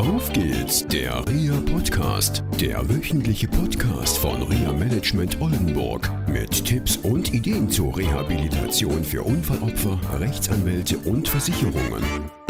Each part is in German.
Auf geht's, der REHA-Podcast, der wöchentliche Podcast von REHA Management Oldenburg mit Tipps und Ideen zur Rehabilitation für Unfallopfer, Rechtsanwälte und Versicherungen.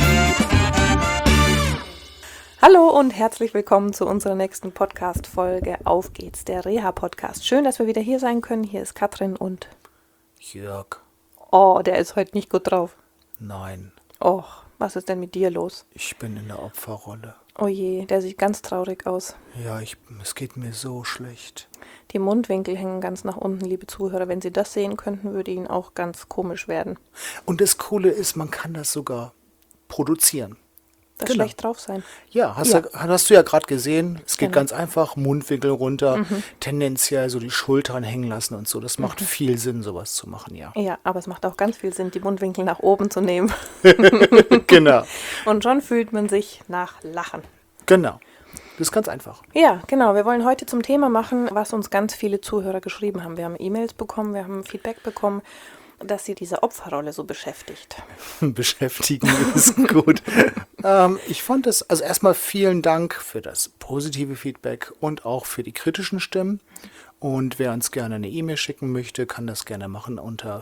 Hallo und herzlich willkommen zu unserer nächsten Podcast-Folge Auf geht's, der REHA-Podcast. Schön, dass wir wieder hier sein können. Hier ist Katrin und Jörg. Oh, der ist heute nicht gut drauf. Nein, Och, was ist denn mit dir los? ich bin in der Opferrolle. Oh je, der sieht ganz traurig aus. Ja, es geht mir so schlecht. Die Mundwinkel hängen ganz nach unten, liebe Zuhörer. Wenn Sie das sehen könnten, würde Ihnen auch ganz komisch werden. Und das Coole ist, man kann das sogar produzieren. Das Genau. schlecht drauf sein. Ja, hast du ja gerade gesehen. Es geht Genau. ganz einfach, Mundwinkel runter, tendenziell so die Schultern hängen lassen und so. Das macht viel Sinn, sowas zu machen, ja. Ja, aber es macht auch ganz viel Sinn, die Mundwinkel nach oben zu nehmen. Genau, Und schon fühlt man sich nach Lachen. genau. Das ist ganz einfach. Ja, genau. Wir wollen heute zum Thema machen, was uns ganz viele Zuhörer geschrieben haben. Wir haben E-Mails bekommen, wir haben Feedback bekommen, dass sie diese Opferrolle so beschäftigt. Beschäftigen ist gut. Ich fand es, also erstmal vielen Dank für das positive Feedback und auch für die kritischen Stimmen. Und wer uns gerne eine E-Mail schicken möchte, kann das gerne machen unter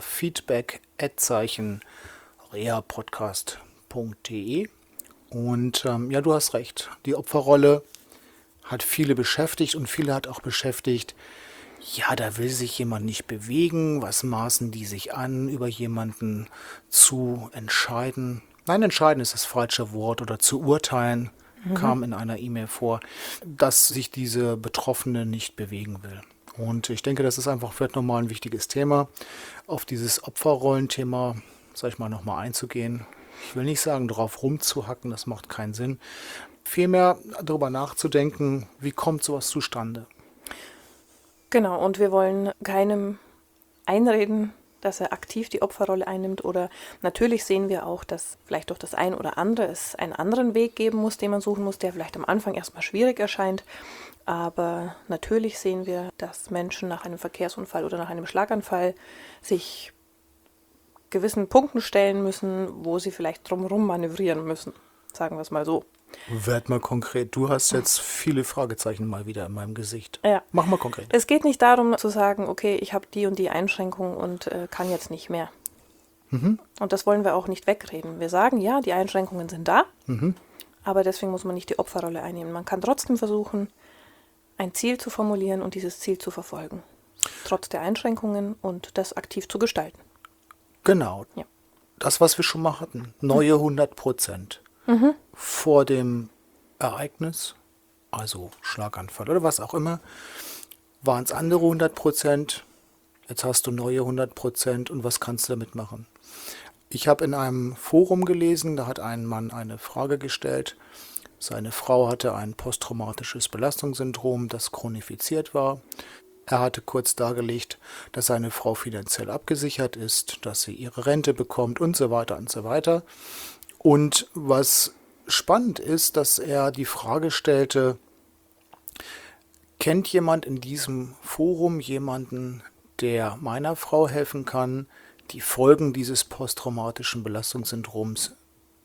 feedback@rehapodcast.de. Und ja, du hast recht, die Opferrolle hat viele beschäftigt und viele hat auch beschäftigt, ja, da will sich jemand nicht bewegen, was maßen die sich an, über jemanden zu entscheiden. Nein, entscheiden ist das falsche Wort oder zu urteilen, kam in einer E-Mail vor, dass sich diese Betroffene nicht bewegen will. Und ich denke, das ist einfach vielleicht nochmal ein wichtiges Thema, auf dieses Opferrollenthema, sag ich mal, nochmal einzugehen. Ich will nicht sagen, drauf rumzuhacken, das macht keinen Sinn. Vielmehr darüber nachzudenken, wie kommt sowas zustande? Genau, und wir wollen keinem einreden, dass er aktiv die Opferrolle einnimmt. Oder natürlich sehen wir auch, dass vielleicht durch das ein oder andere es einen anderen Weg geben muss, den man suchen muss, der vielleicht am Anfang erstmal schwierig erscheint. Aber natürlich sehen wir, dass Menschen nach einem Verkehrsunfall oder nach einem Schlaganfall sich gewissen Punkten stellen müssen, wo sie vielleicht drumherum manövrieren müssen. Sagen wir es mal so. Werd mal konkret. Du hast jetzt viele Fragezeichen mal wieder in meinem Gesicht. Ja. Mach mal konkret. Es geht nicht darum zu sagen, okay, ich habe die und die Einschränkung und kann jetzt nicht mehr. Und das wollen wir auch nicht wegreden. Wir sagen, ja, die Einschränkungen sind da, aber deswegen muss man nicht die Opferrolle einnehmen. Man kann trotzdem versuchen, ein Ziel zu formulieren und dieses Ziel zu verfolgen. Trotz der Einschränkungen und das aktiv zu gestalten. Genau. Ja. Das, was wir schon mal hatten. Neue 100%. Vor dem Ereignis, also Schlaganfall oder was auch immer, waren es andere 100%. Jetzt hast du neue 100% und was kannst du damit machen? Ich habe in einem Forum gelesen, da hat ein Mann eine Frage gestellt. Seine Frau hatte ein posttraumatisches Belastungssyndrom, das chronifiziert war. Er hatte kurz dargelegt, dass seine Frau finanziell abgesichert ist, dass sie ihre Rente bekommt und so weiter und so weiter. Und was spannend ist, dass er die Frage stellte, kennt jemand in diesem Forum jemanden, der meiner Frau helfen kann, die Folgen dieses posttraumatischen Belastungssyndroms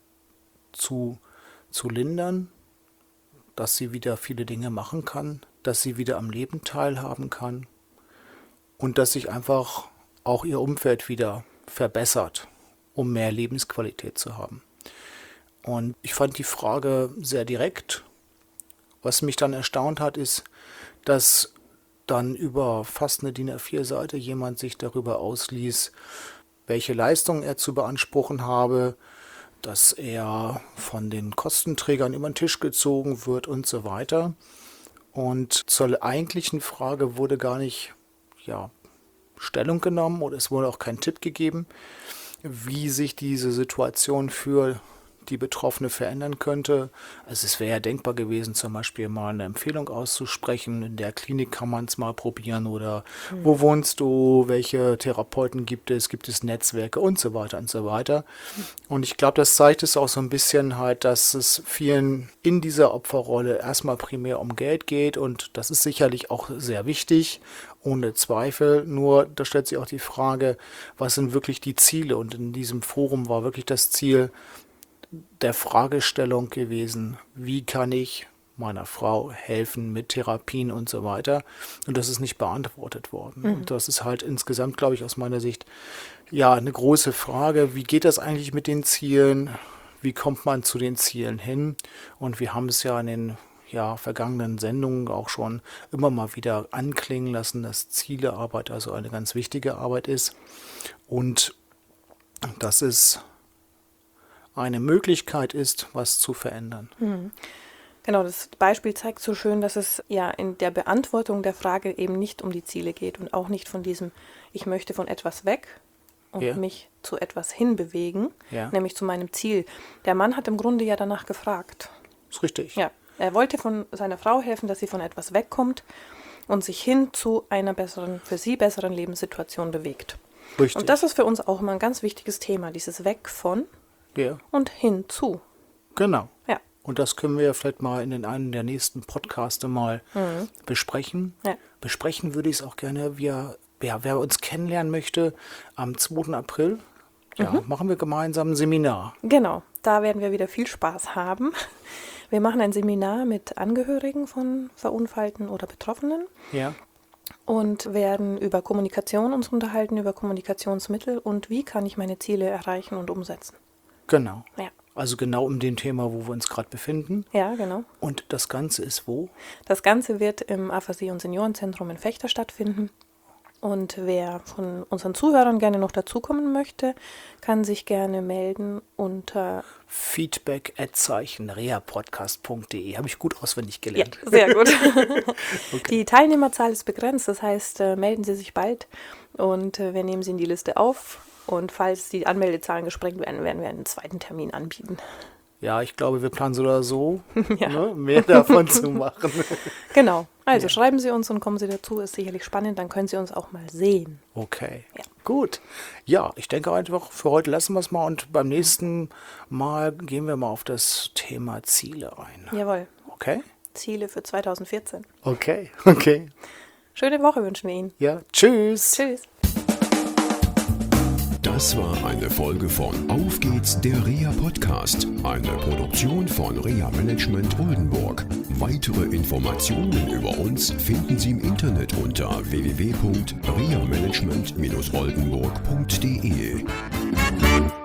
zu lindern, dass sie wieder viele Dinge machen kann, dass sie wieder am Leben teilhaben kann und dass sich einfach auch ihr Umfeld wieder verbessert, um mehr Lebensqualität zu haben. Und ich fand die Frage sehr direkt. Was mich dann erstaunt hat, ist, dass dann über fast eine DIN A4-Seite jemand sich darüber ausließ, welche Leistungen er zu beanspruchen habe, dass er von den Kostenträgern über den Tisch gezogen wird und so weiter. Und zur eigentlichen Frage wurde gar nicht Stellung genommen oder es wurde auch kein Tipp gegeben, wie sich diese Situation für die Betroffene verändern könnte. Also es wäre ja denkbar gewesen, zum Beispiel mal eine Empfehlung auszusprechen, in der Klinik kann man es mal probieren oder wo wohnst du, welche Therapeuten gibt es Netzwerke und so weiter und so weiter. Und ich glaube, das zeigt es auch so ein bisschen halt, dass es vielen in dieser Opferrolle erstmal primär um Geld geht und das ist sicherlich auch sehr wichtig, ohne Zweifel. Nur da stellt sich auch die Frage, was sind wirklich die Ziele? Und in diesem Forum war wirklich das Ziel, der Fragestellung gewesen, wie kann ich meiner Frau helfen mit Therapien und so weiter. Und das ist nicht beantwortet worden. Und das ist halt insgesamt, glaube ich, aus meiner Sicht ja eine große Frage. Wie geht das eigentlich mit den Zielen? Wie kommt man zu den Zielen hin? Und wir haben es ja in den vergangenen Sendungen auch schon immer mal wieder anklingen lassen, dass Zielearbeit also eine ganz wichtige Arbeit ist. Und dass es eine Möglichkeit ist, was zu verändern. Genau, das Beispiel zeigt so schön, dass es ja in der Beantwortung der Frage eben nicht um die Ziele geht und auch nicht von diesem, ich möchte von etwas weg und mich zu etwas hinbewegen, nämlich zu meinem Ziel. Der Mann hat im Grunde ja danach gefragt. Ist richtig. Ja, er wollte von seiner Frau helfen, dass sie von etwas wegkommt und sich hin zu einer besseren, für sie besseren Lebenssituation bewegt. Richtig. Und das ist für uns auch immer ein ganz wichtiges Thema, dieses Weg von und hin zu. Genau. Ja. Und das können wir ja vielleicht mal in einem der nächsten Podcaste mal besprechen. Ja. Besprechen würde ich es auch gerne, wer uns kennenlernen möchte, am 2. April machen wir gemeinsam ein Seminar. Genau, da werden wir wieder viel Spaß haben. Wir machen ein Seminar mit Angehörigen von Verunfallten oder Betroffenen. Ja. Und werden über Kommunikation uns unterhalten, über Kommunikationsmittel und wie kann ich meine Ziele erreichen und umsetzen. Genau. Ja. Also genau um dem Thema, wo wir uns gerade befinden. Ja, genau. Und das Ganze ist wo? Das Ganze wird im Aphasie- und Seniorenzentrum in Vechta stattfinden. Und wer von unseren Zuhörern gerne noch dazukommen möchte, kann sich gerne melden unter feedback@reapodcast.de. Habe ich gut auswendig gelernt. Ja, sehr gut. Okay. Die Teilnehmerzahl ist begrenzt, das heißt, melden Sie sich bald und wir nehmen Sie in die Liste auf. Und falls die Anmeldezahlen gesprengt werden, werden wir einen zweiten Termin anbieten. Ja, ich glaube, wir planen so oder so, mehr davon zu machen. Genau. Also schreiben Sie uns und kommen Sie dazu. Ist sicherlich spannend. Dann können Sie uns auch mal sehen. Okay, Ja. gut. Ja, ich denke einfach, für heute lassen wir es mal. Und beim nächsten Mal gehen wir mal auf das Thema Ziele ein. Jawohl. Okay? Ziele für 2014. Okay. Schöne Woche wünschen wir Ihnen. Ja, tschüss. Tschüss. Das war eine Folge von Auf geht's, der REA Podcast, eine Produktion von REA Management Oldenburg. Weitere Informationen über uns finden Sie im Internet unter www.reamanagement-oldenburg.de.